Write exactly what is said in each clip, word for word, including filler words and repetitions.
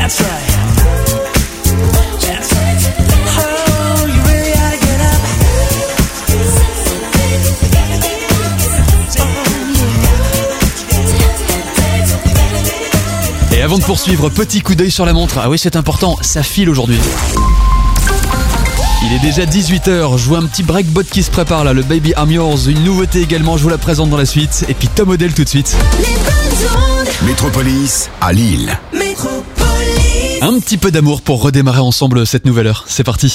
That's right. That's right. Oh, you really gotta get up. Et avant de poursuivre, petit coup d'œil sur la montre. Ah oui, c'est important, ça file aujourd'hui. Il est déjà dix-huit heures, je vois un petit breakbot qui se prépare là, le Baby I'm Yours, une nouveauté également, je vous la présente dans la suite. Et puis Tom Odell tout de suite. Métropolis à Lille. Métropolis. Un petit peu d'amour pour redémarrer ensemble cette nouvelle heure, c'est parti.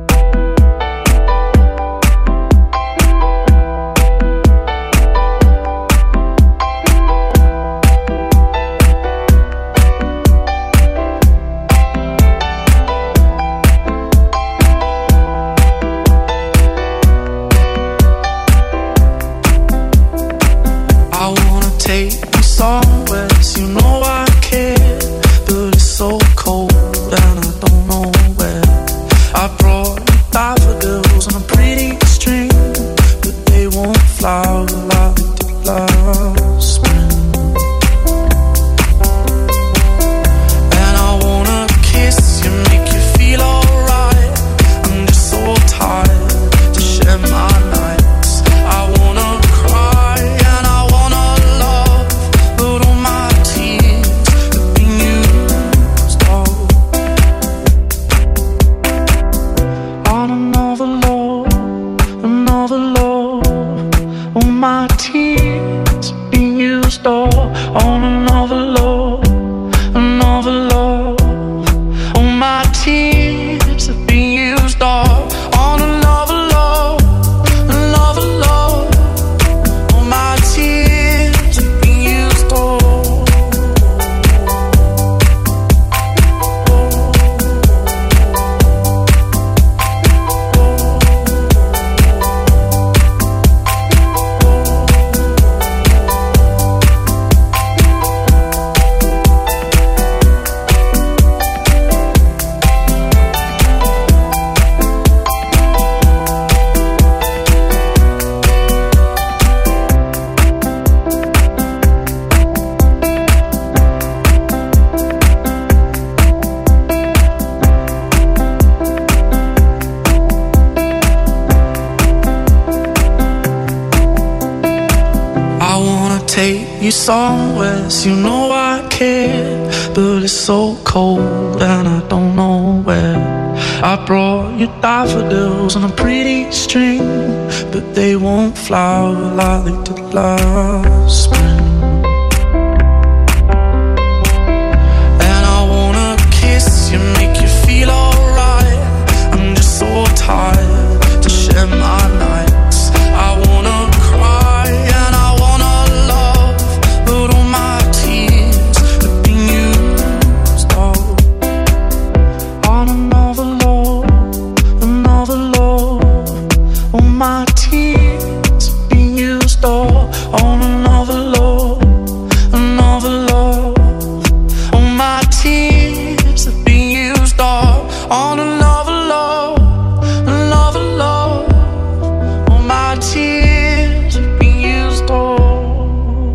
Somewhere, you know I care, but it's so cold and I don't know where. I brought you daffodils on a pretty string, but they won't flower like they did last spring. And I wanna kiss you, make you feel alright. I'm just so tired to share my nights. I wanna cry and I wanna love, but all my tears have been used all on another love, another love. All my tears have been used all on another love, another love. All my tears have been used all on another love, another love. All my tears have been used all.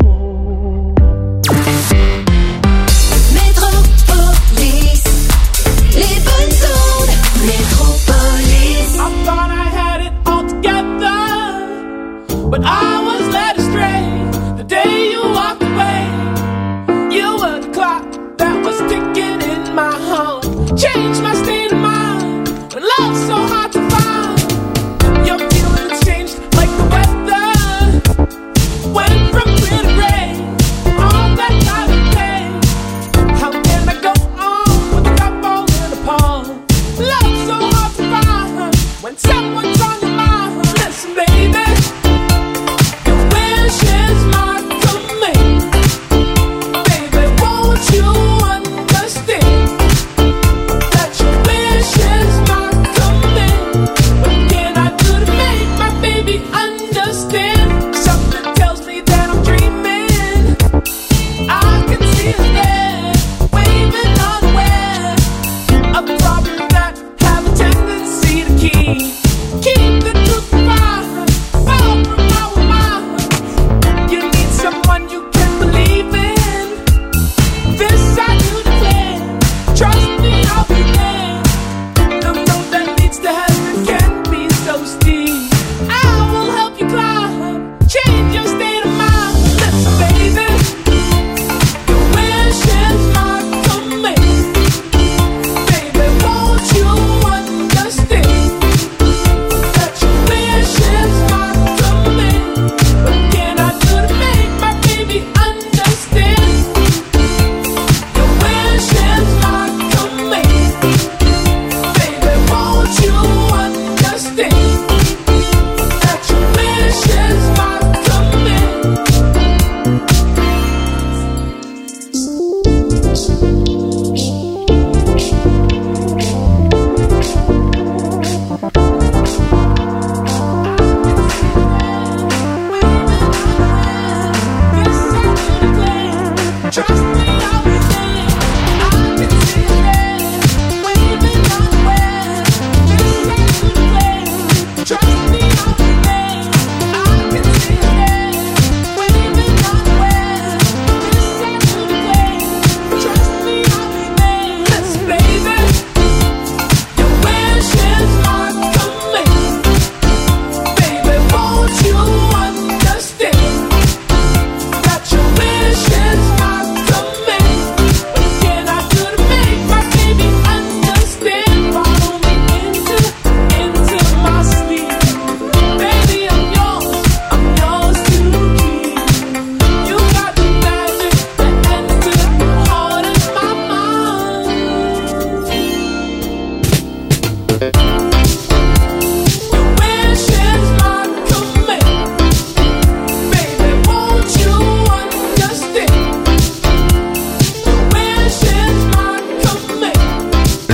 Métropolis, les bonnes ondes. Métropolis. I thought I had it all together, but I was led astray the day you walked away. You were the clock that was ticking in my home. Changed my state of mind when love's so hard to find. Your feelings changed like the weather. Went from clear to gray, all that time and day. How can I go on with the cup falling apart? Love's so hard to find when someone's on your mind. Listen, baby, your wish is my command. Baby, won't you understand that you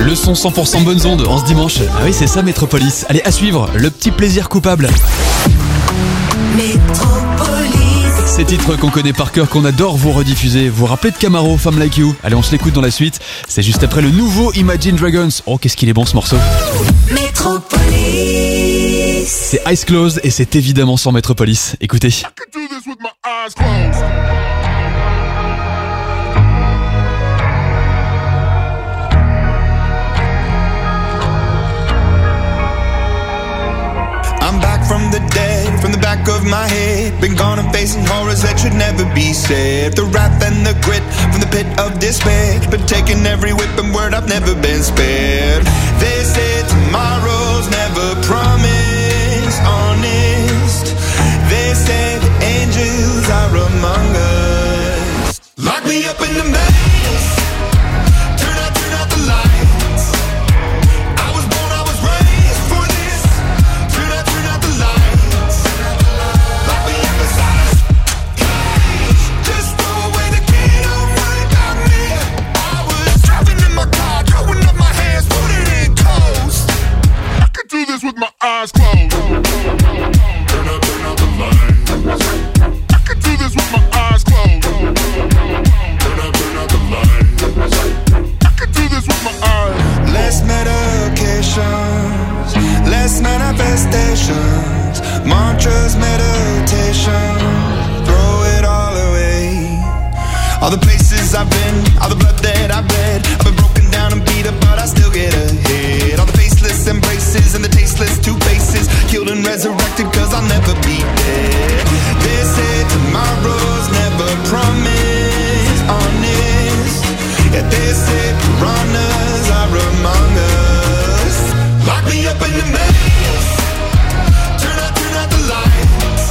Le son cent pour cent bonnes ondes en ce dimanche. Ah oui, c'est ça Métropolis. Allez, à suivre, le petit plaisir coupable. Métropolis. Ces titres qu'on connaît par cœur, qu'on adore vous rediffuser. Vous vous rappelez de Camaro, Femme Like You? Allez, on se l'écoute dans la suite. C'est juste après le nouveau Imagine Dragons. Oh, qu'est-ce qu'il est bon ce morceau. Métropolis. C'est Eyes Closed et c'est évidemment sur Métropolis. Écoutez. I'm back from the dead, from the back of my head. Been gone and facing horrors that should never be said. The wrath and the grit from the pit of despair. Been taking every whip and word, I've never been spared. They say tomorrow's never promised, honest. They say the angels are among us. Lock me up in the maze. Turn out, turn out the lights. I was born, I was raised for this. Turn out, turn out the lights. Lock me up inside a cage. Just throw away the key, don't worry about me. I was driving in my car, throwing up my hands, putting in coast. I could do this with my eyes closed. Turn out, turn out the lights. I could do this with my eyes closed. Turn out, turn out the lights. I could do this with my eyes. Less medications, less manifestations, mantras, meditation, throw it all away. All the places I've been, all the blood that I've bled, I've been broken down and beat up, but I still get ahead. All the faceless embraces and the tasteless two faces, killed and resurrected cause I'll never be dead. They say tomorrow's never promised, honest. Yeah, they say piranhas are among us. Lock me up in the maze. Turn out, turn out the lights.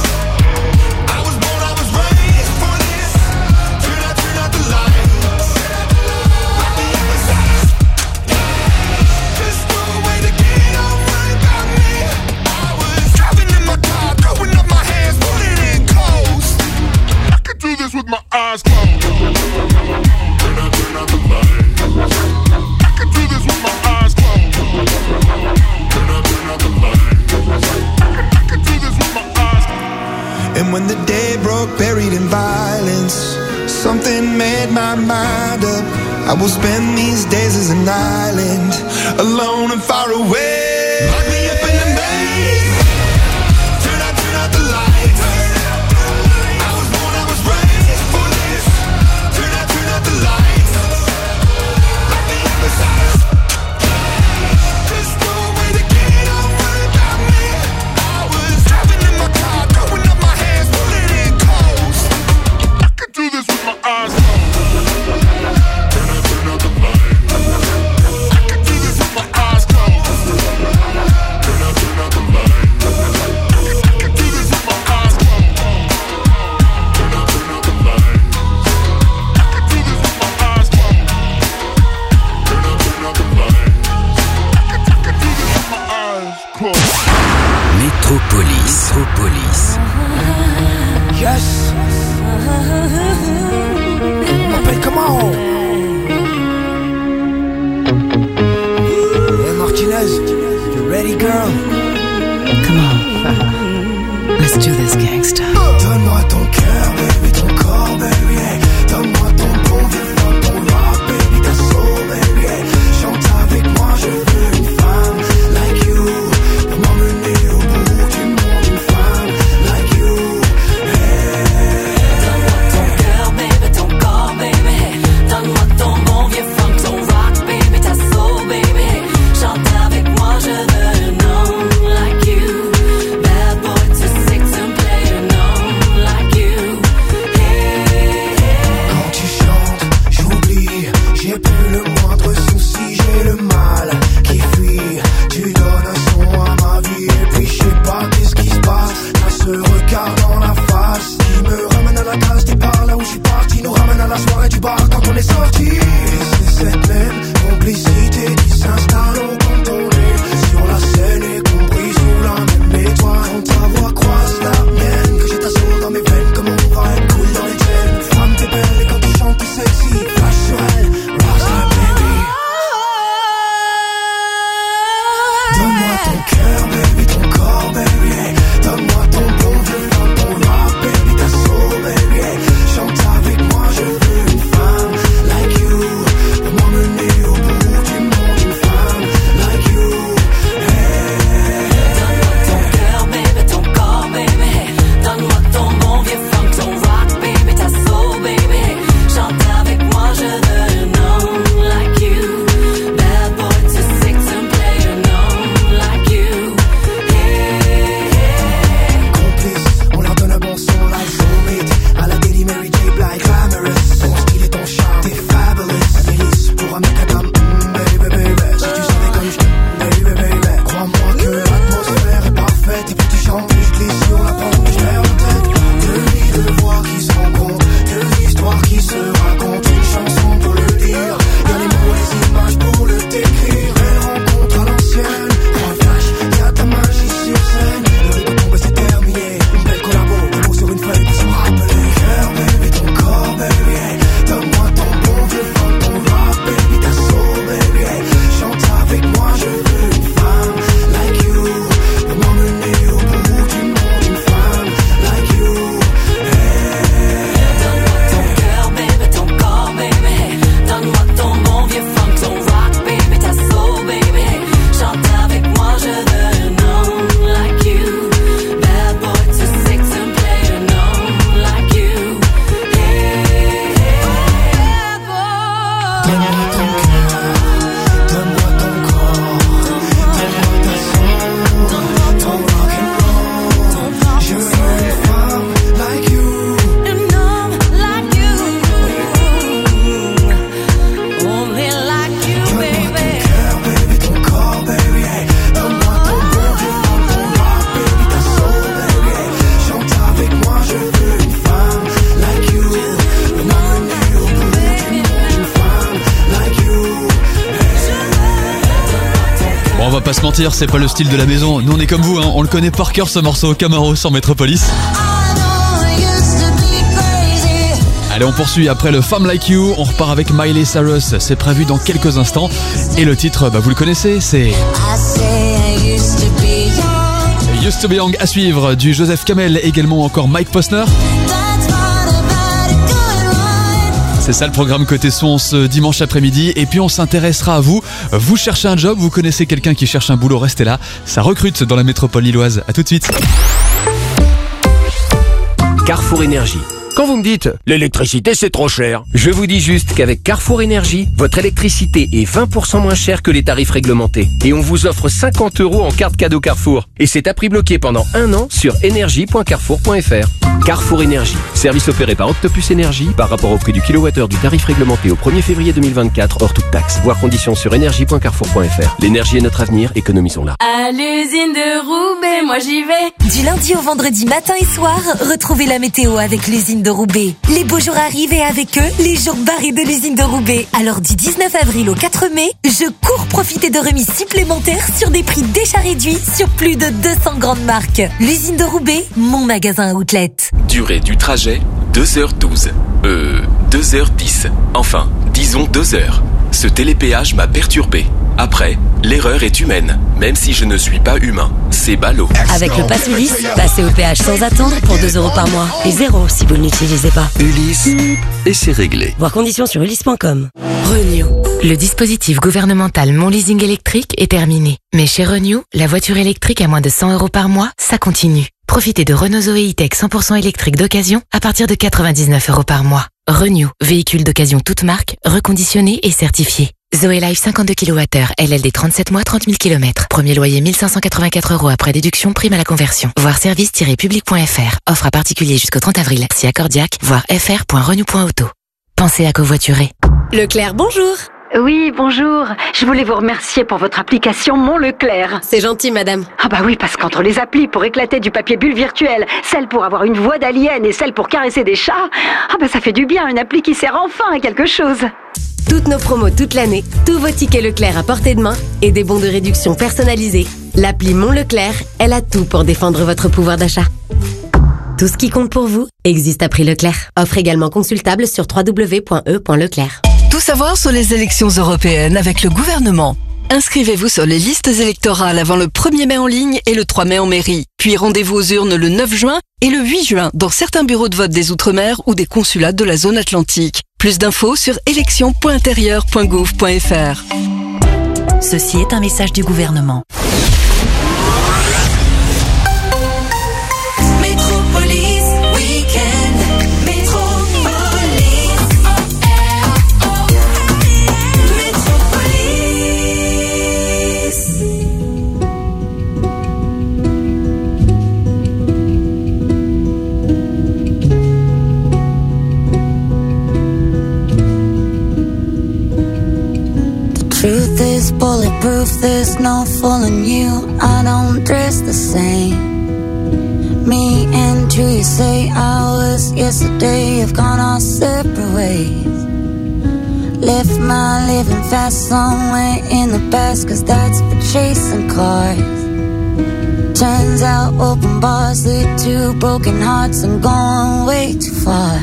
I was born, I was raised for this. Turn out, turn out the lights. Lock me up inside a cage. Just throw away the key, don't worry about me. I was driving in my car, throwing up my hands, putting in coast. I could do this with my eyes closed. Turn out, turn out the lights. I could do this with my eyes closed. Turn out, turn out the lights. I could do this with my eyes closed. And when the day broke, buried in violence, something made my mind up. I will spend these days as an island, alone and far away. Lock me up in the maze. Turn out, turn out the lights. I was born, I was raised for this. Turn out, turn out the lights. Lock me up inside a cage. Just throw away the key, don't worry about me. I was driving in my car, throwing up my hands, pulling in coast. I could do this with my eyes closed. Turn out, turn out the lights. I could do this with my eyes closed. Turn out, turn out the lights. I could do this with my eyes closed. Turn out, turn out the lights. I could do this with my eyes closed. Turn out, turn out the lights. I could, I could do this with my eyes closed. Métropolis, Métropolis. Yes. M'appelle comment? Hey Martinez, you ready, girl? Come on. Let's do this, gangsta. Donne-moi ton cœur, baby, ton corps, baby. Hey. Donne-moi ton bon vieux funk, ton rock, baby, ta soul, baby. Hey. Chante avec moi, je veux une femme like you. Pour m'emmener au bout du monde, une femme like you. Donne-moi ton cœur, baby, ton corps, baby. Donne-moi ton bon vieux funk, ton rock, baby, ta soul, baby. Chante avec moi, je veux un homme like you. Bad boy to six and play an homme like you. Quand tu chantes, j'oublie, j'ai plus le moindre souci, j'ai le mal qui fuit. Tu donnes un son à ma vie et puis je sais pas qu'est-ce qui se passe. T'as ce regard dans la face qui me ramène à la case départ, là où je suis parti, nous ramène à la soirée du bar quand on est sorti. Et c'est cette même complicité qui s'installe au quand on est sur la scène et compris sous la même étoile. Quand ta voix croise la mienne, que j'ai ta soul dans mes veines, comme on va être cool dans les chaînes. Femme t'es belle et quand tu chantes t'es sexy, flash sur elle, rockstar baby. va pas se mentir, c'est pas le style de la maison. Nous on est comme vous, hein. On le connaît par cœur ce morceau, Camaro sur Metropolis. Allez, on poursuit après le Femme Like You, on repart avec Miley Cyrus, c'est prévu dans quelques instants. Et le titre, bah vous le connaissez, c'est Used to be Young à suivre, du Joseph Kamel, également encore Mike Posner. C'est ça le programme côté son ce dimanche après-midi. Et puis on s'intéressera à vous. Vous cherchez un job, vous connaissez quelqu'un qui cherche un boulot, restez là. Ça recrute dans la métropole lilloise. À tout de suite. Carrefour Énergie. Quand vous me dites « l'électricité c'est trop cher », je vous dis juste qu'avec Carrefour Énergie, votre électricité est vingt pour cent moins chère que les tarifs réglementés. Et on vous offre cinquante euros en carte cadeau Carrefour. Et c'est à prix bloqué pendant un an sur énergie point carrefour point f r. Carrefour Énergie, service opéré par Octopus Énergie par rapport au prix du kilowattheure du tarif réglementé au premier février deux mille vingt-quatre hors toute taxe. Voir conditions sur énergie point carrefour point f r. L'énergie est notre avenir, économisons-la. À l'usine de Roubaix, moi j'y vais. Du lundi au vendredi matin et soir, retrouvez la météo avec l'usine de Roubaix. Les beaux jours arrivent et avec eux, les jours barrés de l'usine de Roubaix. Alors du dix-neuf avril au quatre mai, je cours profiter de remises supplémentaires sur des prix déjà réduits sur plus de deux cents grandes marques. L'usine de Roubaix, mon magasin outlet. Durée du trajet, deux heures douze. Euh, deux heures dix. Enfin, disons deux heures. Ce télépéage m'a perturbé. Après, l'erreur est humaine, même si je ne suis pas humain. C'est ballot. Avec le pass Ulysse, passez au péage sans attendre pour deux euros par mois. Et zéro si vous ne l'utilisez pas. Ulysse, et c'est réglé. Voir conditions sur ulysse point com. Renew. Le dispositif gouvernemental Mon Leasing électrique est terminé. Mais chez Renew, la voiture électrique à moins de cent euros par mois, ça continue. Profitez de Renault Zoé E-Tech cent pour cent électrique d'occasion à partir de quatre-vingt-dix-neuf euros par mois. Renew, véhicule d'occasion toute marque, reconditionné et certifié. Zoé Life cinquante-deux kilowattheures, L L D trente-sept mois, trente mille kilomètres. Premier loyer mille cinq cent quatre-vingt-quatre euros après déduction, prime à la conversion. Voir service tiret public point f r. Offre à particulier jusqu'au trente avril. Si accordiaque, voir f r point renew point auto. Pensez à covoiturer. Leclerc, bonjour. Oui, bonjour. Je voulais vous remercier pour votre application Mon Leclerc. C'est gentil, madame. Ah bah oui, parce qu'entre les applis pour éclater du papier bulle virtuel, celle pour avoir une voix d'alien et celle pour caresser des chats, ah bah ça fait du bien, une appli qui sert enfin à quelque chose. Toutes nos promos toute l'année, tous vos tickets Leclerc à portée de main et des bons de réduction personnalisés. L'appli Mon Leclerc, elle a tout pour défendre votre pouvoir d'achat. Tout ce qui compte pour vous existe à prix Leclerc. Offre également consultable sur w w w point e point leclerc. Tout savoir sur les élections européennes avec le gouvernement. Inscrivez-vous sur les listes électorales avant le premier mai en ligne et le trois mai en mairie. Puis rendez-vous aux urnes le neuf juin et le huit juin dans certains bureaux de vote des Outre-mer ou des consulats de la zone atlantique. Plus d'infos sur élections point intérieur point gouv point f r. Ceci est un message du gouvernement. Métropolis Weekend. Métropolis. Métropolis. Truth is bulletproof, there's no fooling you. I don't dress the same. Me and you, you say hours yesterday have gone our separate ways. Left my living fast somewhere in the past, cause that's for chasing cars. Turns out open bars lead to broken hearts. I'm going way too far.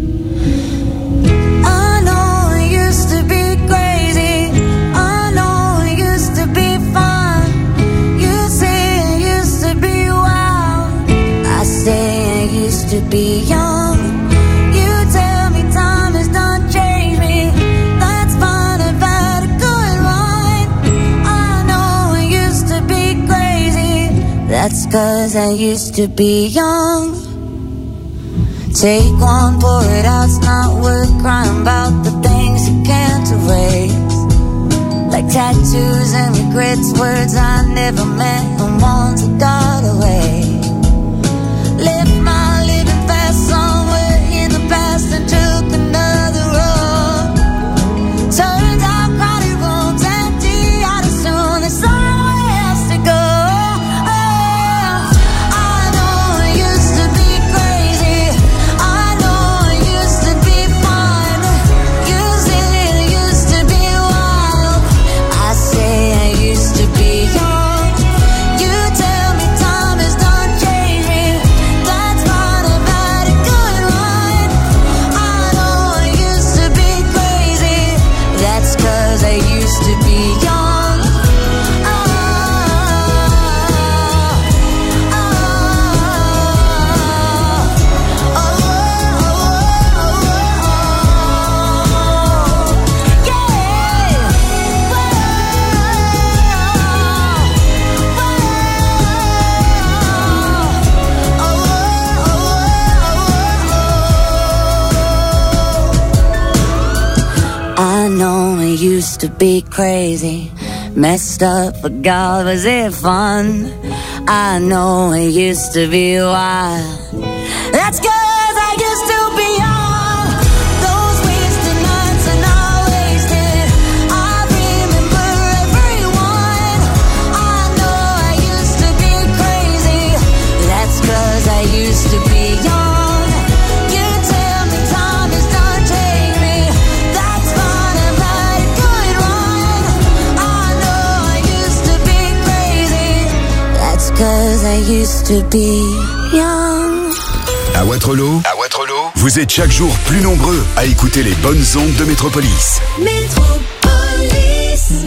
I know it used to be crazy. I know it used to be fun. You say it used to be wild. I say I used to be young. You tell me time has done changed me. That's fine, I've had a good one. I know I used to be crazy. That's cause I used to be young. Take one, pour it out, it's not worth crying about the things you can't erase. Like tattoos and regrets, words I never meant, and ones that got away. Left my living fast somewhere in the past and took another road. Turns out crowded rooms empty out as soon as somewhere else to go. Oh, I know it used to be crazy. I know it used to be fun. You say it used to be wild. I say I used to be young. used to be crazy, messed up, but God, was it fun? I know it used to be wild. That's 'cause I used to be young. Those wasted nights are not wasted. I remember everyone. I know I used to be crazy. That's 'cause I used to be young. You tell me time is done, take me. That's fine, I've had a good run. I know I used to be crazy. That's 'cause I used to be young. À Waterloo, à Waterloo, vous êtes chaque jour plus nombreux à écouter les bonnes ondes de Métropolis. Métropolis.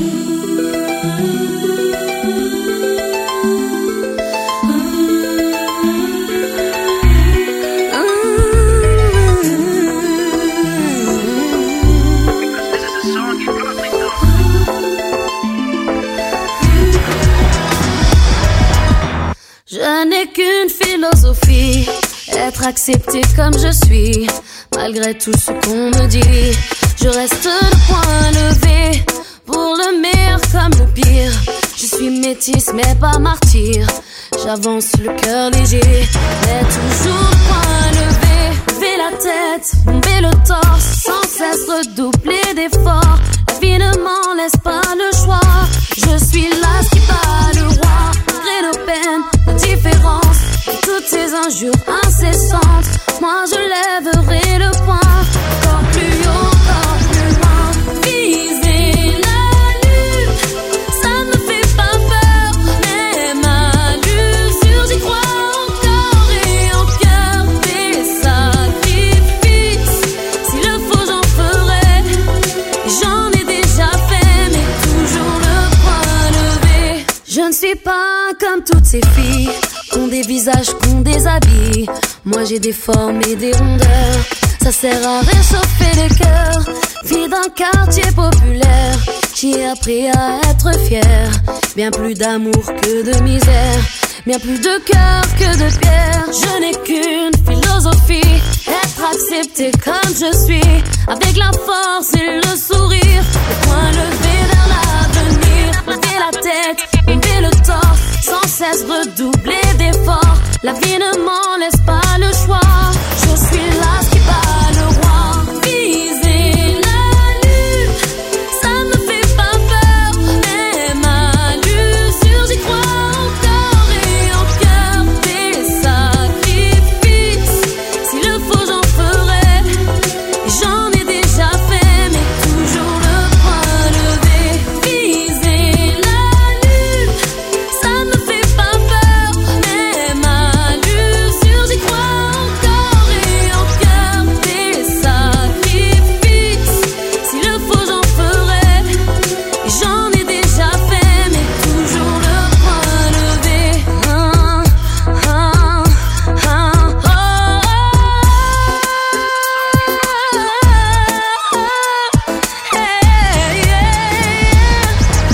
Je n'ai qu'une philosophie, être accepté comme je suis, malgré tout ce qu'on me dit. Je reste le point levé, pour le meilleur comme le pire. Je suis métisse mais pas martyr, j'avance le cœur léger, mais toujours le point levé. Lever la tête, bomber le torse, sans cesse redoubler d'efforts. La vie ne m'en laisse pas le choix, je suis là qui bat le roi. Malgré nos peines, nos différences, et toutes ces injures incessantes, moi je lèverai le poing, encore plus haut, encore plus loin. Viser la lune, ça ne me fait pas peur, même à l'usure, j'y crois encore et en cœur. Des sacrifices, s'il le faut j'en ferai, j'en ai déjà fait, mais toujours le point levé. Je ne suis pas comme toutes ces filles, qu'ont des visages, qu'ont des habits. Moi j'ai des formes et des rondeurs, ça sert à réchauffer le cœur. Fille d'un quartier populaire, j'ai appris à être fière. Bien plus d'amour que de misère, bien plus de cœur que de pierre. Je n'ai qu'une philosophie, être accepté comme je suis, avec la force et le sourire, le point levé vers l'avenir. Lever la tête, lever le torse, sans cesse redoubler d'efforts. La vie ne m'en laisse pas le choix, je suis là qui bat le roi. Viser la lune, ça ne me fait pas peur, même à l'usure, j'y crois encore et en cœur. Des sacrifices, s'il le faut j'en ferai, j'en ai déjà fait, mais toujours le point levé. Viser la lune, ça ne me fait pas peur, même à l'usure, j'y crois encore et en cœur. Des sacrifices, s'il le faut j'en ferai, j'en ai déjà fait, mais toujours le point levé. Ah, ah, ah, oh, hey, yeah.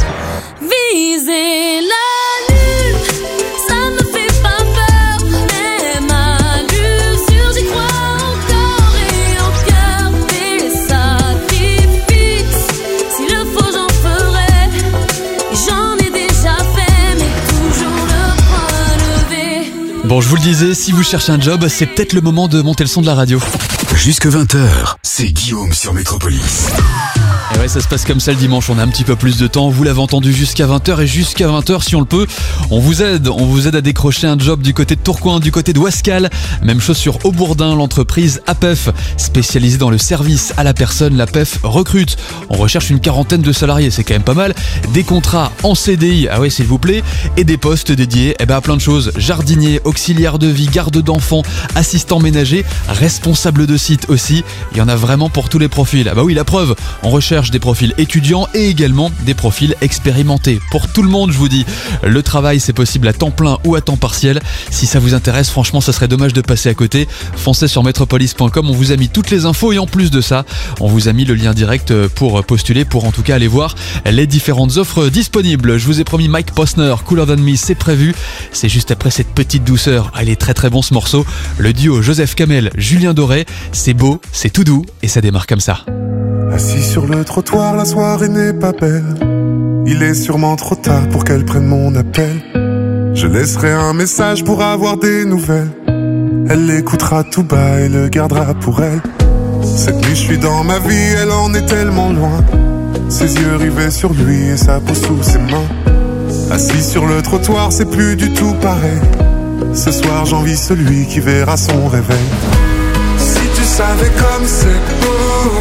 Viser la lune, ça ne me fait pas peur, même à l'usure, j'y crois encore et en cœur. Des sacrifices, s'il le faut j'en ferai, j'en ai déjà fait, mais toujours le point levé. Bon, je vous le disais, si vous cherchez un job, c'est peut-être le moment de monter le son de la radio. Jusque vingt heures, c'est Guillaume sur Métropolis. Et ouais, ça se passe comme ça le dimanche, on a un petit peu plus de temps, vous l'avez entendu, jusqu'à vingt heures, et jusqu'à vingt heures si on le peut, on vous aide, on vous aide à décrocher un job du côté de Tourcoing, du côté de Ouascal, même chose sur Aubourdin, l'entreprise A P E F, spécialisée dans le service à la personne. l'A P E F recrute, on recherche une quarantaine de salariés, c'est quand même pas mal, des contrats en C D I, ah ouais s'il vous plaît, et des postes dédiés eh ben, à plein de choses, jardinier, auxiliaire de vie, garde d'enfants, assistant ménager, responsable de site aussi, il y en a vraiment pour tous les profils. Ah bah oui, la preuve, on recherche des profils étudiants et également des profils expérimentés. Pour tout le monde, je vous dis, le travail c'est possible à temps plein ou à temps partiel. Si ça vous intéresse, franchement, ça serait dommage de passer à côté. Foncez sur metropolis point com, on vous a mis toutes les infos et en plus de ça, on vous a mis le lien direct pour postuler, pour en tout cas aller voir les différentes offres disponibles. Je vous ai promis Mike Posner, Cooler Than Me, c'est prévu. C'est juste après cette petite douceur. Ah, il est très très bon ce morceau. Le duo Joseph Kamel, Julien Doré, c'est beau, c'est tout doux et ça démarre comme ça. I Assis sur le trottoir, la soirée n'est pas belle. Il est sûrement trop tard pour qu'elle prenne mon appel. Je laisserai un message pour avoir des nouvelles. Elle l'écoutera tout bas et le gardera pour elle. Cette nuit je suis dans ma vie, elle en est tellement loin. Ses yeux rivés sur lui et sa peau sous ses mains. Assis sur le trottoir, c'est plus du tout pareil. Ce soir j'envie celui qui verra son réveil. Si tu savais comme c'est beau,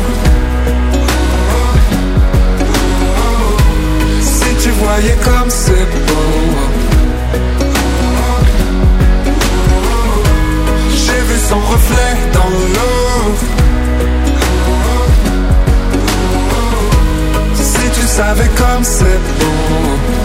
si tu voyais comme c'est beau. J'ai vu son reflet dans l'eau. Si tu savais comme c'est beau.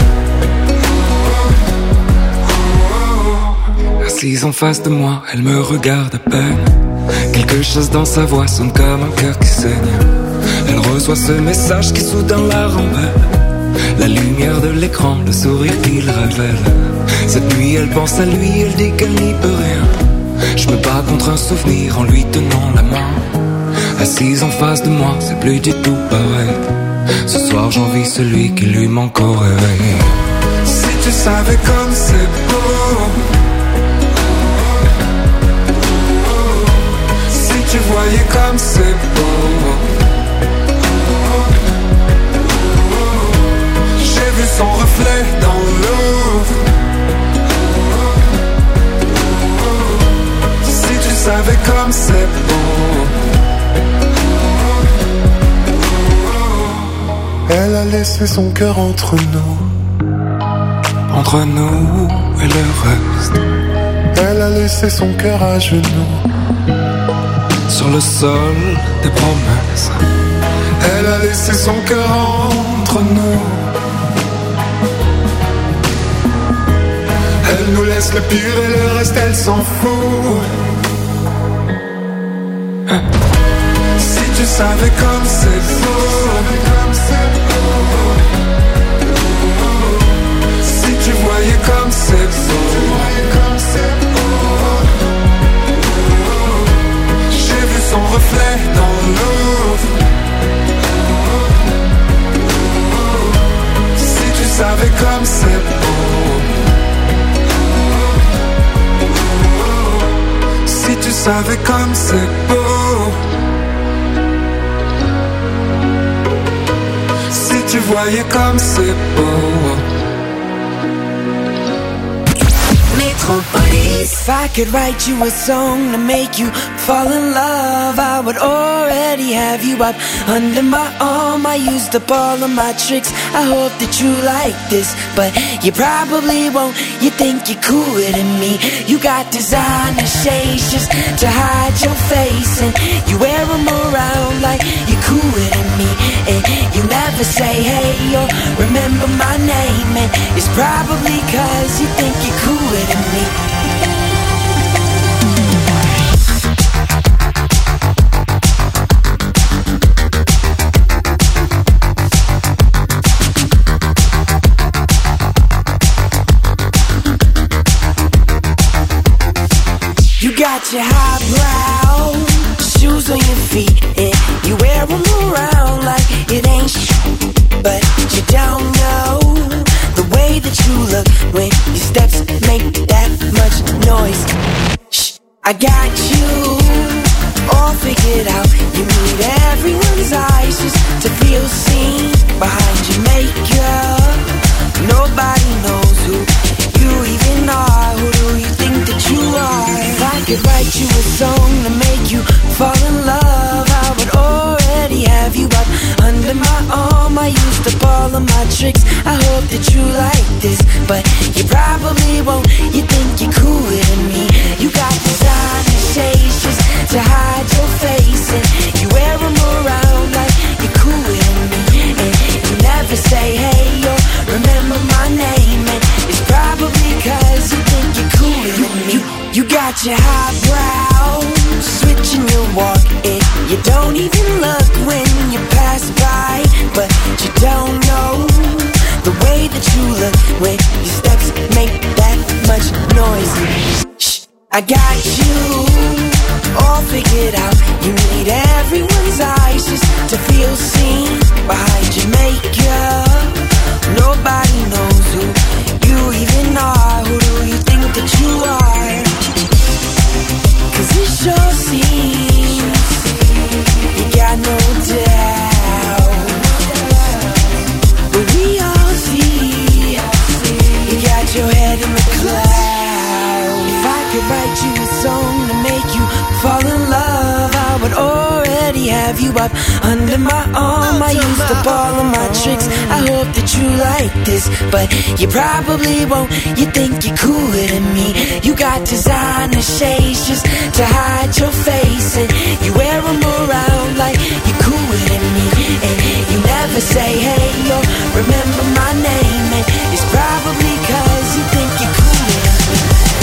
Assise en face de moi, elle me regarde à peine. Quelque chose dans sa voix sonne comme un cœur qui saigne. Elle reçoit ce message qui soudain la rend belle. La lumière de l'écran, le sourire qu'il révèle. Cette nuit elle pense à lui, elle dit qu'elle n'y peut rien. Je me bats contre un souvenir en lui tenant la main. Assise en face de moi, c'est plus du tout pareil. Ce soir j'envie celui qui lui manque au réveil. Si tu savais comme c'est beau, si tu voyais comme c'est beau. J'ai vu son reflet dans l'eau. Si tu savais comme c'est beau. Elle a laissé son cœur entre nous. Entre nous et le reste. Elle a laissé son cœur à genoux. Sur le sol des promesses. Elle a laissé son cœur entre nous. Elle nous laisse le pire et le reste elle s'en fout. Si tu savais comme c'est beau. Si tu voyais comme c'est beau. J'ai vu son reflet dans l'eau. Si tu savais comme c'est beau. Si tu savais comme c'est beau. Si tu voyais comme c'est beau. If I could write you a song to make you fall in love, I would already have you up under my arm. I used up all of my tricks, I hope that you like this, but you probably won't. You think you're cooler than me. You got designer shades just to hide your face, and you wear them around like you're cooler than me. And you never say hey or remember my name, and it's probably cause you think you're cooler than me. You got your highbrow shoes on your feet, and you wear them around like it ain't shit. But you don't know the way that you look when your steps make that much noise. Shh, I got you all figured out. You need everyone's eyes just to feel seen behind your makeup. Nobody knows who you even are. Who do you think that you are? If I could write you a song to make you fall in love, I would already have you up under my arm. I used up all of my tricks, I hope that you like this, but you probably won't. You think you're cooler than me. You got designer shades just to hide your face, and you wear them around like you're cooler than me. And you never say hey or remember my name, and it's probably cause you think you're cooler than me. You got your highbrow switching your walk, and you don't even look when you pass by, but you don't know the way that you look when your steps make that much noise. Shh, I got you all figured out. You need everyone's eyes just to feel seen behind your makeup. Nobody knows who you even are. Who do you think that you are? Cause it sure seems you got no doubt. But we all see you got your head in the clouds. If I could write you a song to make you fall in love, I would already have you up under my arm. I used up all of my tricks, I hope that you like this, but you probably won't. You think you're cooler than me. You got designer shades just to hide your face, and you wear them around like you're cooler than me. And you never say hey or remember my name, and it's probably cause you think you're cooler than me.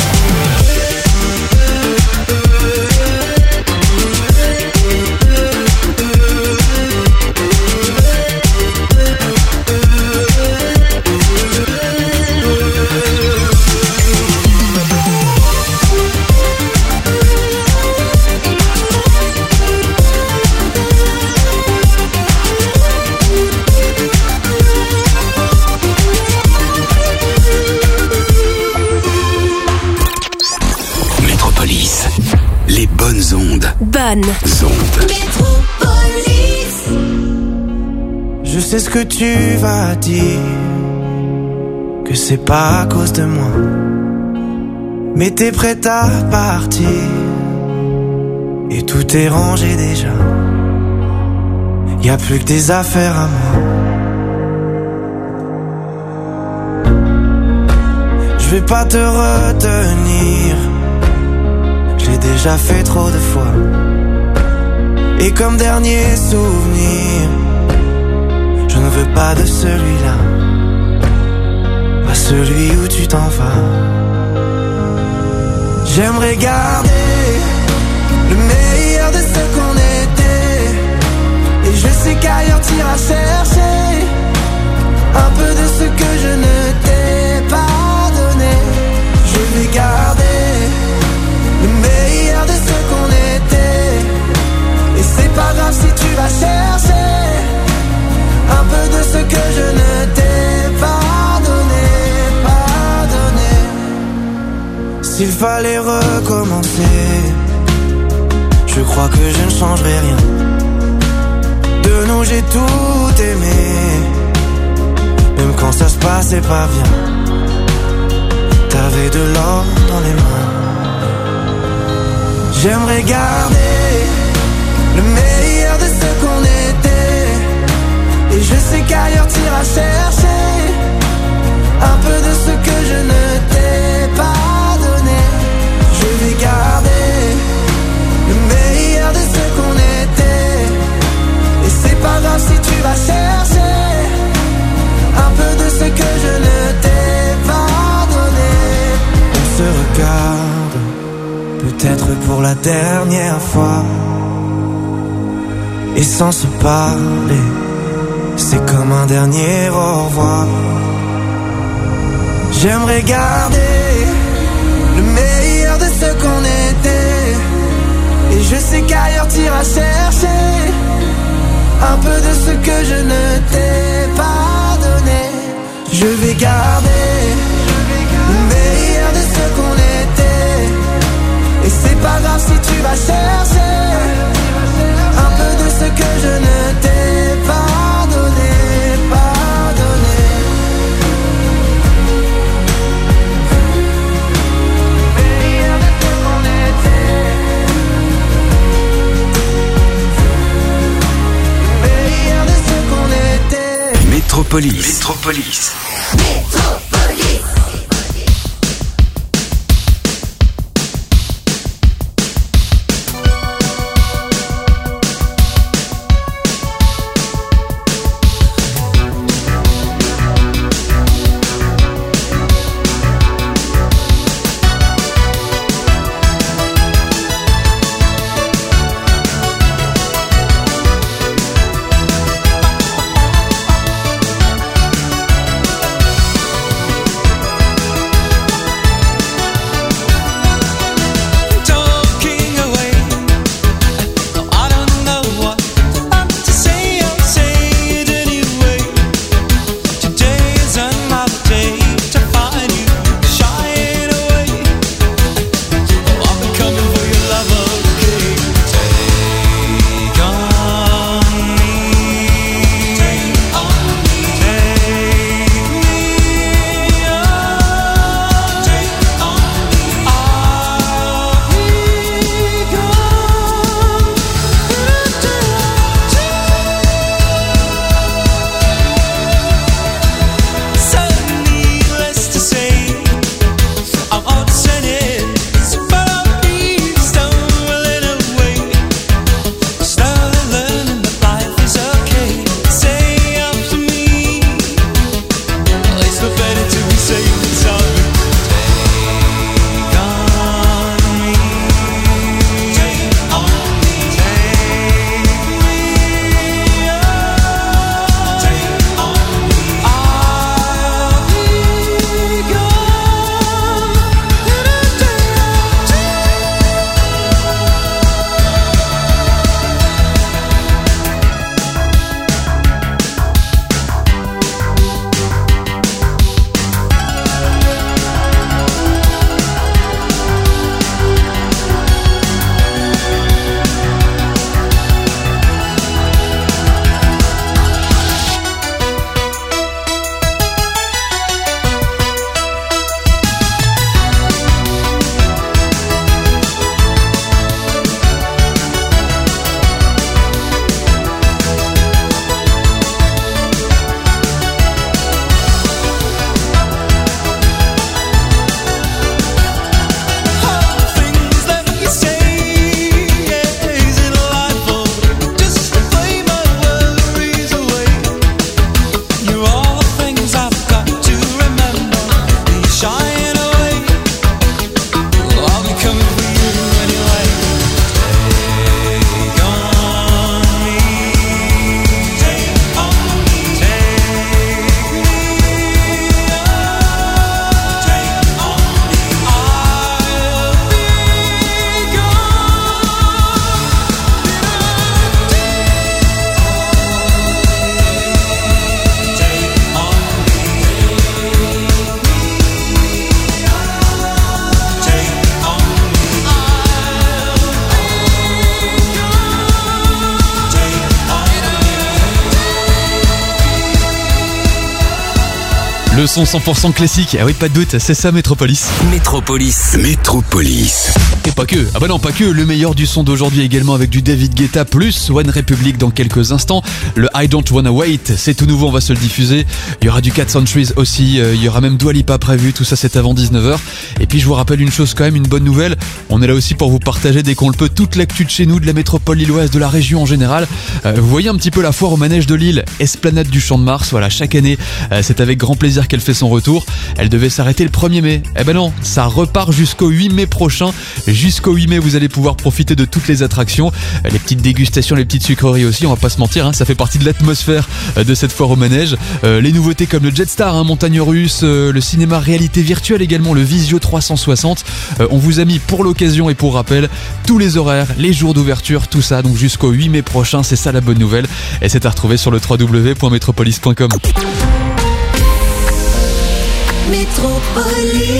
Les bonnes ondes. Bonnes ondes. Métropolis. Je sais ce que tu vas dire, que c'est pas à cause de moi, mais t'es prête à partir et tout est rangé déjà. Y a plus que des affaires à moi. Je vais pas te retenir, j'ai déjà fait trop de fois. Et comme dernier souvenir, je ne veux pas de celui-là, pas celui où tu t'en vas. J'aimerais garder le meilleur de ce qu'on était, et je sais qu'ailleurs t'iras chercher un peu de ce que je ne t'ai pas donné. Je vais garder le meilleur de ce qu'on était, et c'est pas grave si tu vas chercher un peu de ce que je ne t'ai pas donné, pas donné. S'il fallait recommencer, je crois que je ne changerai rien. De nous j'ai tout aimé, même quand ça se passait pas bien. T'avais de l'or dans les mains. J'aimerais garder le meilleur de ce qu'on était, et je sais qu'ailleurs t'iras chercher un peu de ce que je ne t'ai pas donné. Je vais garder le meilleur de ce qu'on était, et c'est pas grave si tu vas chercher un peu de ce que je ne t'ai pas donné. On se regarde, peut-être pour la dernière fois, et sans se parler, c'est comme un dernier au revoir. J'aimerais garder le meilleur de ce qu'on était, et je sais qu'ailleurs t'iras chercher un peu de ce que je ne t'ai pas donné. Je vais garder le meilleur de ce qu'on était, et c'est pas grave si tu vas chercher un peu de ce que je ne t'ai pas donné, pas donné. Meilleur de ce qu'on était, meilleur de ce qu'on était. Métropolis. Métropolis. Le son cent pour cent classique, ah oui pas de doute, c'est ça Métropolis. Métropolis. Métropolis. Et pas que, ah bah non pas que, le meilleur du son d'aujourd'hui également avec du David Guetta plus One Republic dans quelques instants. Le I Don't Wanna Wait, c'est tout nouveau, on va se le diffuser. Il y aura du Cat Centuries aussi, euh, il y aura même Dua Lipa prévu, tout ça c'est avant dix-neuf heures. Et puis je vous rappelle une chose quand même, une bonne nouvelle, on est là aussi pour vous partager dès qu'on le peut toute l'actu de chez nous, de la métropole lilloise, de la région en général. Euh, vous voyez un petit peu la foire au manège de Lille, Esplanade du Champ de Mars, voilà, chaque année euh, c'est avec grand plaisir qu'elle fait son retour. Elle devait s'arrêter le premier mai, eh ben non, ça repart jusqu'au huit mai prochain. Jusqu'au huit mai vous allez pouvoir profiter de toutes les attractions, les petites dégustations, les petites sucreries aussi, on va pas se mentir, hein, ça fait partie de l'atmosphère de cette foire au manège. Euh, les nouveautés comme le Jetstar, hein, montagne russe, euh, le cinéma réalité virtuelle également, le Visio trois cent soixante. Euh, on vous a mis pour l'occasion et pour rappel tous les horaires, les jours d'ouverture, tout ça, donc jusqu'au huit mai prochain, c'est ça la bonne nouvelle. Et c'est à retrouver sur le w w w point metropolis point com. Métropolis,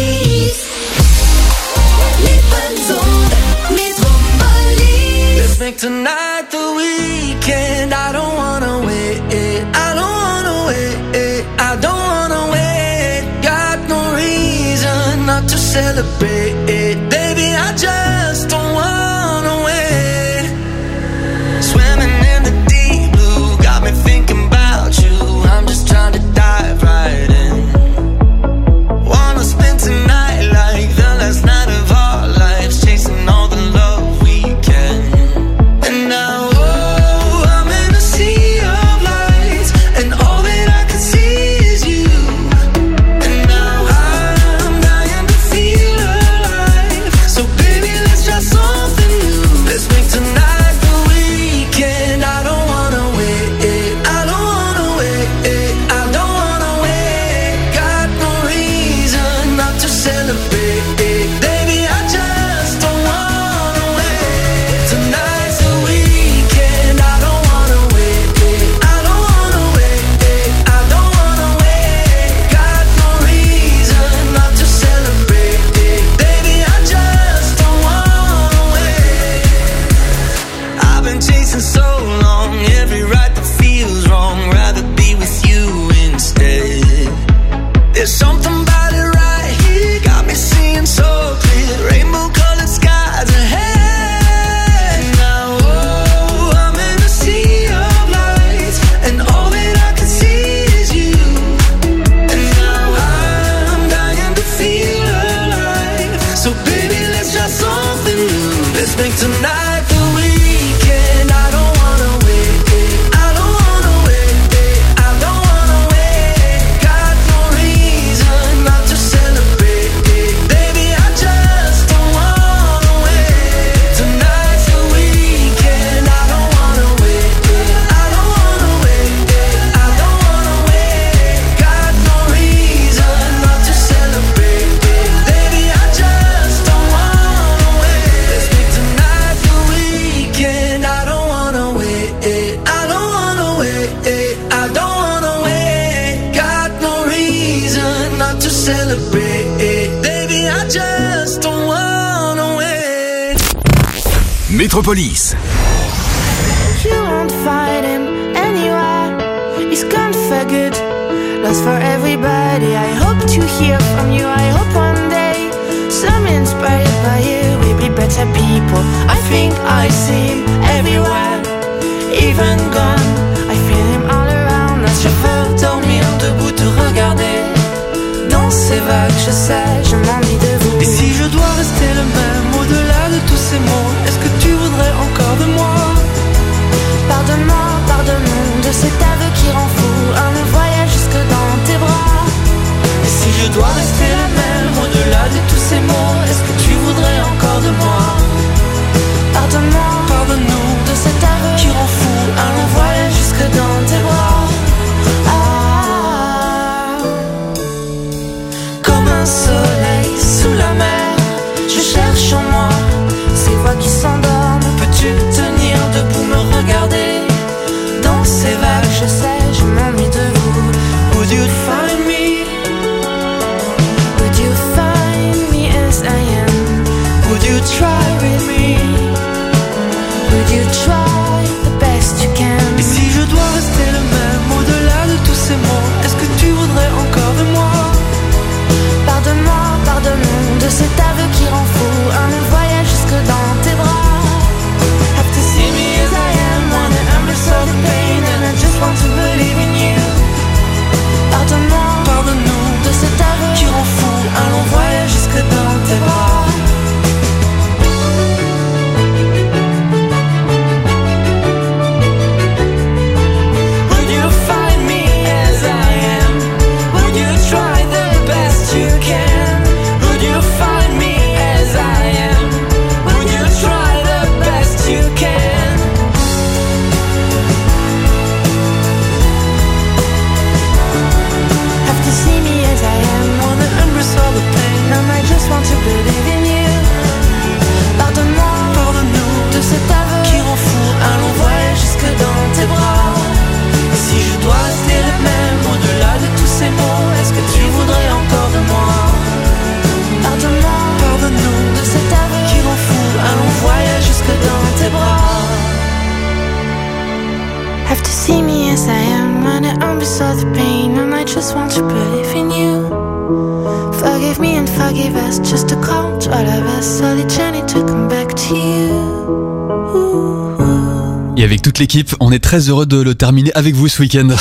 les bonnes ondes, Métropolis. Let's make tonight the weekend. I don't wanna wait. I don't wanna wait. I don't wanna wait. Got no reason not to celebrate. Baby, I just don't wanna wait. Swimming in the deep blue got me thinking about you. I'm just trying to dive right in. Wanna spend tonight like the last night of our lives, chasing all the love we can. And now, oh, I'm in a sea of lights, and all that I can see is you. And now I'm dying to feel alive. So baby, let's try something new. Let's make tonight the weekend. I don't wanna wait. I don't wanna wait. I don't wanna wait. Got no reason not to celebrate. Baby, I just don't wanna wait. Tonight's the weekend. I don't wanna wait. I don't wanna wait. I don't wanna wait. Got no reason not to celebrate. Baby, I just don't wanna wait. I've been chasing so long, every right that feels wrong. Rather be with you instead. There's something about it right here, got me seeing so clear. Rainbow colored skies ahead. Now, oh, I'm in a sea of lights, and all that I can see is you. And now I'm dying to feel alive. So baby, let's try something new. Let's make tonight the weekend. I don't wanna wait. I don't wanna wait. I don't wanna wait. Got no reason not to celebrate. Baby, I just don't wanna wait. Tonight's the weekend. I don't wanna wait. I don't wanna wait. I don't wanna wait. Got no reason not to celebrate. Baby, I just don't wanna wait. Let's make tonight the weekend. I don't wanna wait. I don't wanna wait. I don't wanna wait. Got no reason not to celebrate. Baby, I just don't wanna wait. Métropolis. You won't find him anywhere. He's gone for good, lost for everybody. I hope to hear from you. I hope one day, some inspired by you, we'll be better people. I think I see him everywhere, even gone. I feel him all around. Notre chauffeur dormir debout te regarder. Dans ces vagues, je sais, je m'ennuie de vous. Et si je dois rester le même au-delà de tous ces mots, est-ce que tu voudrais encore de moi? Pardonne-moi, pardonne-nous de cet aveu qui rend fou. Un long voyage jusque dans tes bras. Et si je dois rester le même au-delà de tous ces mots, est-ce que tu voudrais encore de moi? Pardonne-moi, pardonne-nous de cet aveu qui rend fou. un long voyage jusque dans tes bras. Ah, comme un soleil sous la mer, je cherche en moi ces voix qui s'endorment. Peux-tu tenir debout, me regarder? Dans ces vagues, je sais, je m'ennuie de vous. Would you find me? Would you find me as I am? Would you try with me? Would you try the best you can? Et si je dois rester le même au-delà de tous ces mots, est-ce que tu voudrais encore de moi? believe in you. Forgive me and forgive us, just a call to all of us, so the journey to come back to you. Et avec toute l'équipe, on est très heureux de le terminer avec vous ce week-end.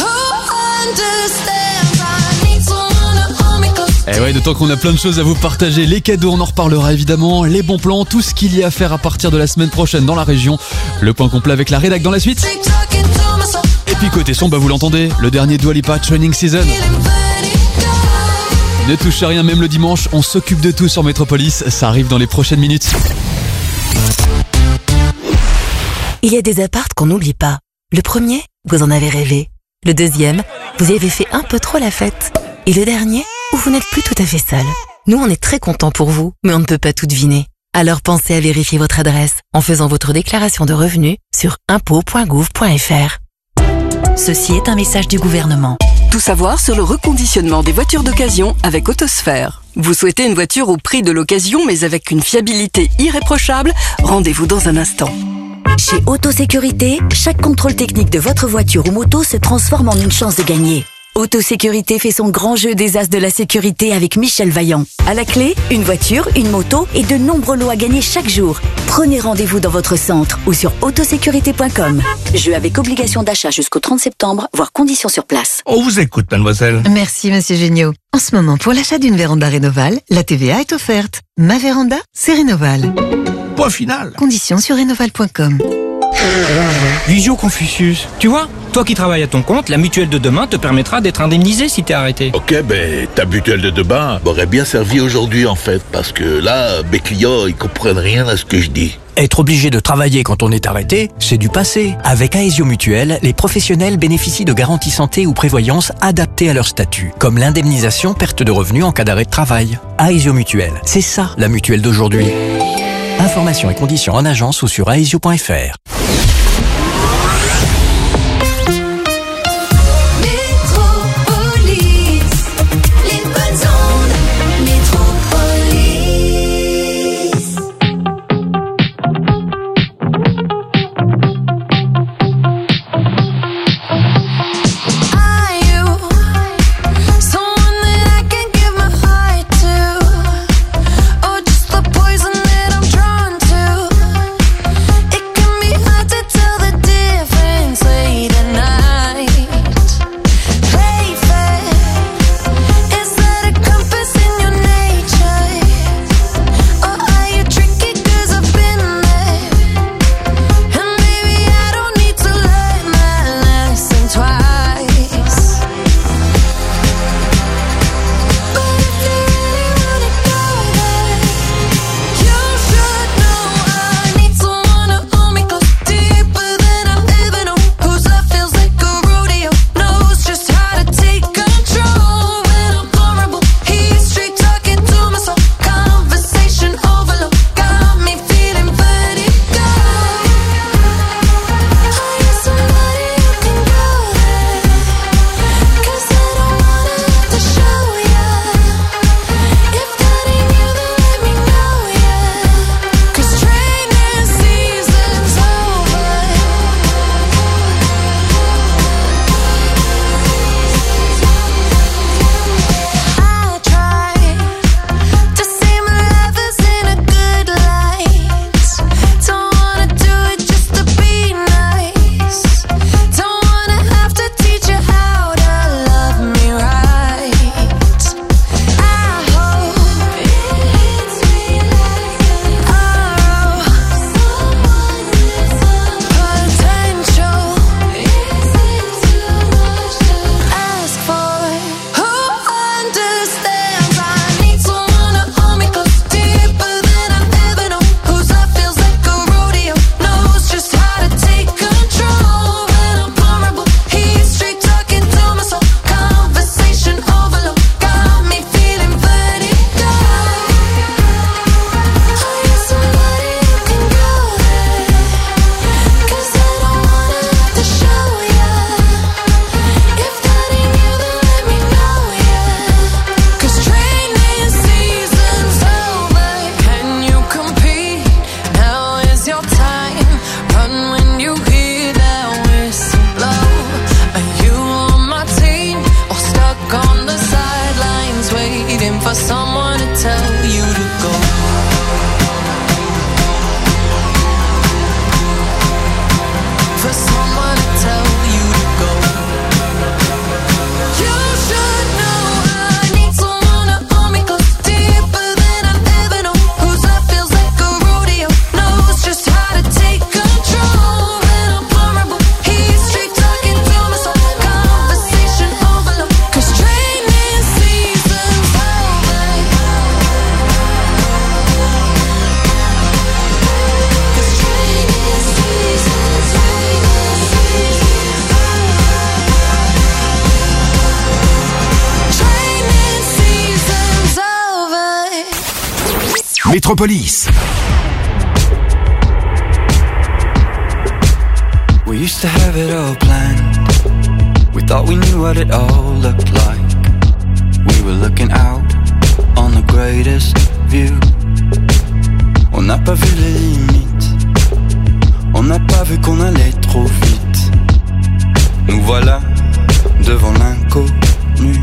Et ouais, d'autant qu'on a plein de choses à vous partager. Les cadeaux, on en reparlera évidemment. Les bons plans, tout ce qu'il y a à faire à partir de la semaine prochaine dans la région. Le point complet avec la rédac dans la suite. Et puis côté son, bah vous l'entendez, le dernier Dua Lipa Training Season. Ne touchez à rien, même le dimanche, on s'occupe de tout sur Métropolis. Ça arrive dans les prochaines minutes. Il y a des apparts qu'on n'oublie pas. Le premier, vous en avez rêvé. Le deuxième, vous y avez fait un peu trop la fête. Et le dernier, où vous n'êtes plus tout à fait seul. Nous, on est très contents pour vous, mais on ne peut pas tout deviner. Alors pensez à vérifier votre adresse en faisant votre déclaration de revenus sur impôts point gouv point f r. Ceci est un message du gouvernement. Tout savoir sur le reconditionnement des voitures d'occasion avec Autosphère. Vous souhaitez une voiture au prix de l'occasion mais avec une fiabilité irréprochable? Rendez-vous dans un instant. Chez Autosécurité, chaque contrôle technique de votre voiture ou moto se transforme en une chance de gagner. Autosécurité fait son grand jeu des as de la sécurité avec Michel Vaillant. À la clé, une voiture, une moto et de nombreux lots à gagner chaque jour. Prenez rendez-vous dans votre centre ou sur autosécurité point com. Jeu avec obligation d'achat jusqu'au trente septembre, voire conditions sur place. On vous écoute, mademoiselle. Merci, monsieur Géniaud. En ce moment, pour l'achat d'une véranda Rénoval, la T V A est offerte. Ma véranda, c'est Rénoval. Point final. Conditions sur rénoval point com. Visio Confucius, tu vois, toi qui travailles à ton compte, la mutuelle de demain te permettra d'être indemnisé si t'es arrêté. Ok, ben ta mutuelle de demain m'aurait bien servi aujourd'hui en fait, parce que là, mes clients, ils comprennent rien à ce que je dis. Être obligé de travailler quand on est arrêté, c'est du passé. Avec Aesio Mutuelle, les professionnels bénéficient de garanties santé ou prévoyance adaptées à leur statut, comme l'indemnisation perte de revenus en cas d'arrêt de travail. Aesio Mutuelle, c'est ça la mutuelle d'aujourd'hui. Informations et conditions en agence ou sur aesio point f r. Poison that I'm drawn to. It can be Métropolis. We used to have it all planned. We thought we knew what it all looked like. We were looking out on the greatest view. On n'a pas vu les limites. On n'a pas vu qu'on allait trop vite. Nous voilà devant l'inconnu.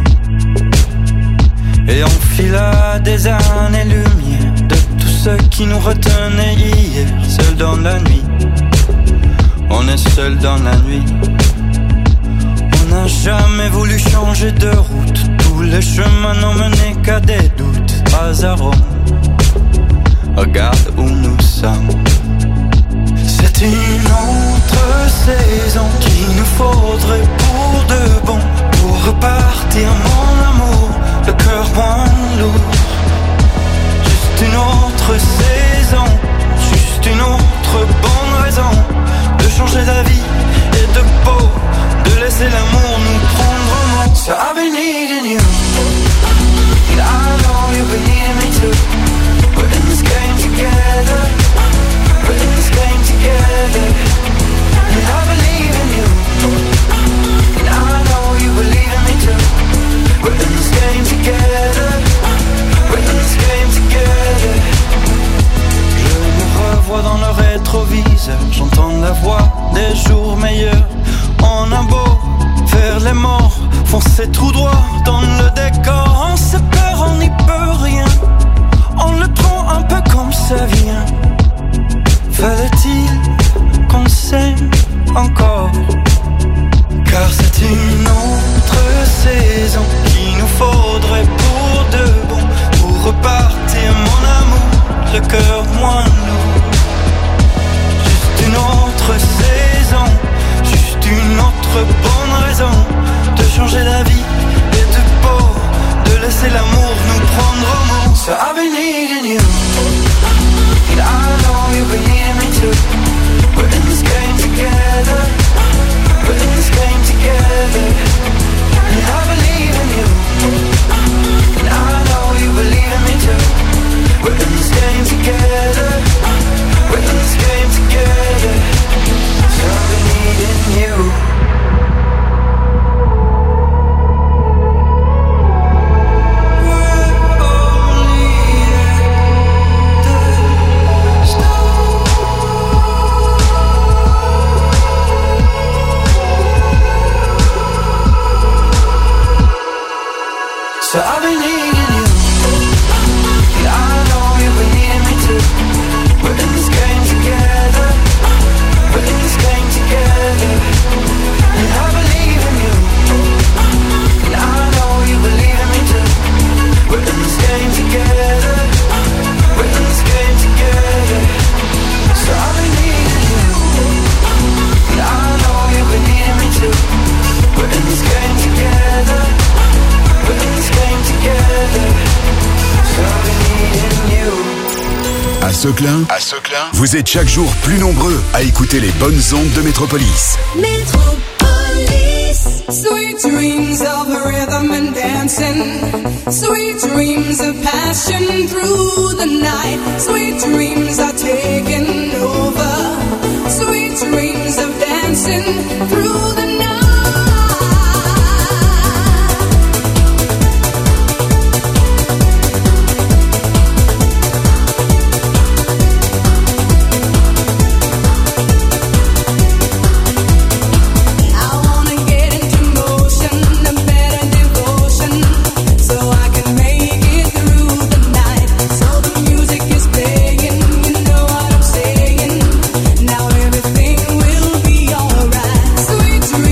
Et on fila des années-lumière de tout ce qui nous retenait hier. Seul dans la nuit, on est seul dans la nuit. On n'a jamais voulu changer de route. Tous les chemins n'ont mené qu'à des doutes. Hasard, regarde où nous sommes. C'est une autre saison qu'il nous faudrait pour de bon. Pour repartir mon amour, le cœur moins lourd. Juste une autre saison, juste une autre bonne raison de changer d'avis et de peau, de laisser l'amour nous prendre en main. So I've been needing you, and I know you've been needing me too. We're in this game together, we're in this game together. And I believe in you, and I know you believe in me too. We're in this game together, we're in this game together. Je me revois dans le rétroviseur, j'entends la voix des jours meilleurs. On a beau faire les morts, foncer tout droit dans le décor. On se perd, on n'y peut rien, on le prend un peu comme ça vient. Fallait-il qu'on s'aime encore? Car c'est une autre saison qu'il nous faudrait pour de bon. Pour repartir mon amour, le cœur moins lourd. Juste une autre saison, juste une autre bonne raison de changer d'avis et de peau, de laisser l'amour nous prendre au mot. So I've been needing you, and I know you've been needing me too. We're in this game together, we're in this game together. And I believe in you, and I know you believe in me too. We're in this game together, we're in this game together. So I've been needing you. So I've been needing you, and I know you've been needing me too. We're in this game together, we're in this game together. And I believe in you, and I know you believe in me too. We're in this game together, we're in this game together. So I've been needing you, and I know you've been needing me too. We're in this game together, we're in this game together. So I've been needing you. À Seclin, à Seclin, vous êtes chaque jour plus nombreux à écouter les bonnes ondes de Métropolis. Métropolis. Sweet dreams of rhythm and dancing. Sweet dreams of passion through the night. Sweet dreams are taking over. Sweet dreams of dancing through the night. Sweet dreams.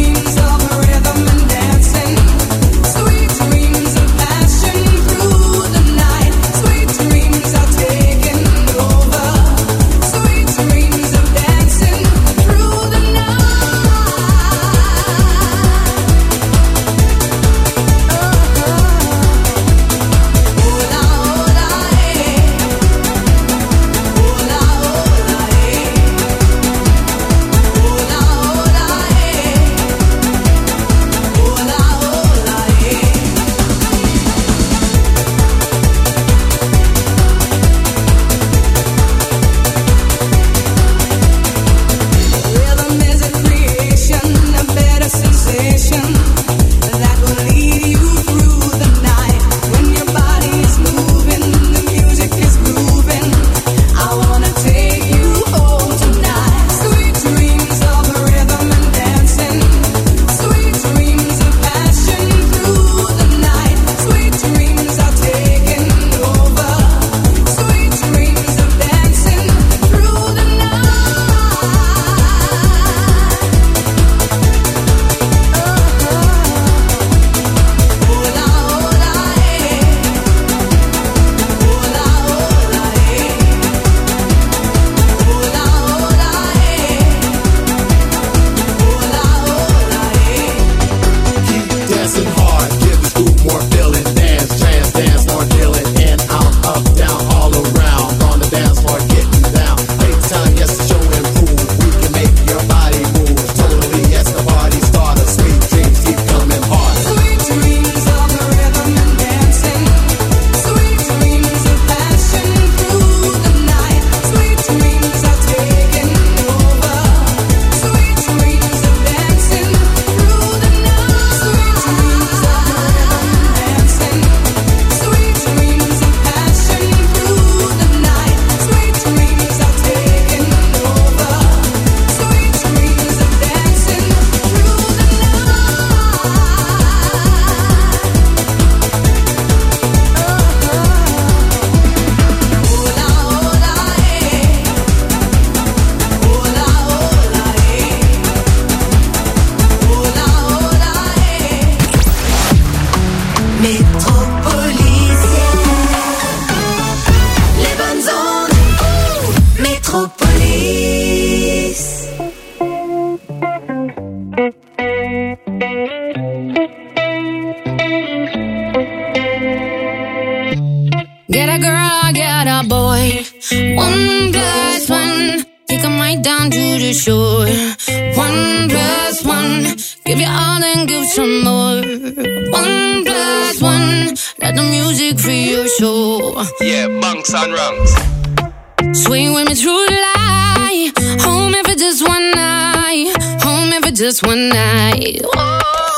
girl, I got a boy. One plus one, take 'em right down to the shore. One plus one, give you all and give some more. One plus one, let the music free your soul. Yeah, bunks and rungs. Swing with me through the light. Home if it's just one night. Home if it's just one night. Oh,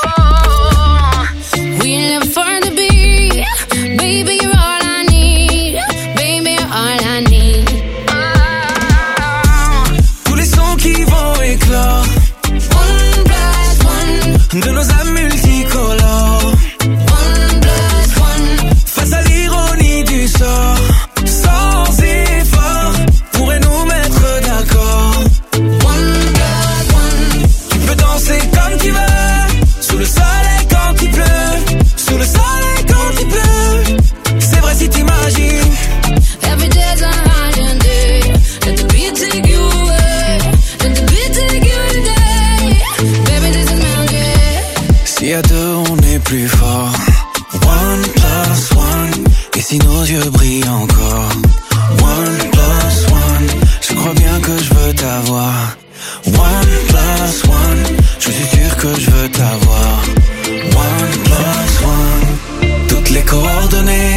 we live for the beat. Baby, you're all I need. Baby, you're all I need. Oh. Tous les sons qui vont éclore. One plus one. De nos âmes multicolores. One plus one. Face à l'ironie du sort. Sans effort, pourrait nous mettre d'accord. One plus one. Tu peux danser comme tu veux. Sous le soleil quand il pleut. Sous le soleil quand il pleut. C'est vrai si t'imagines. Every day's a holiday. Let the beat take you away. Let the beat take you today. Baby, this is magic. Si à deux on est plus fort. One plus one. Et si nos yeux brillent encore. One plus one. Je crois bien que je veux t'avoir. One plus one. Je suis sûr que je veux t'avoir. One plus one. Toutes les coordonnées